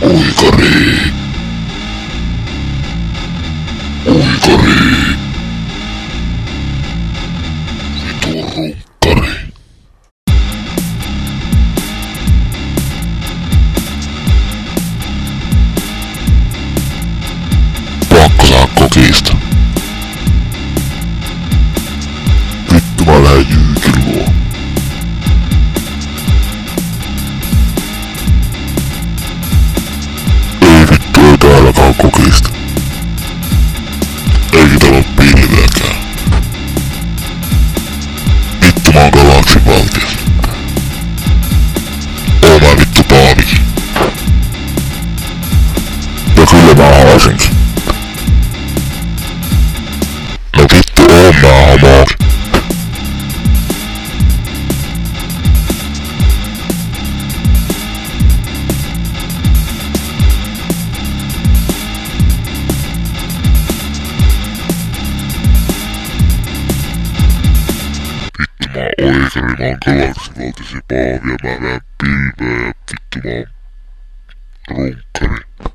Uikari. Uikari. Vitu runkkari. Pakko saa kokista. Vittu mä lähden Jyykin luo. Ei vittu ei täälläkään kokista. Eikä täällä oo pilveäkään. Vittu mä oon galaksin valtias. Oon mä vittu Paavikin. Ja kyllä mä haasinkin. No vittu oon mä hamaakin. Mä oikari, mä oon galaksivaltisia Paavia, mä näen pilveä ja vittu mä oon runkkari.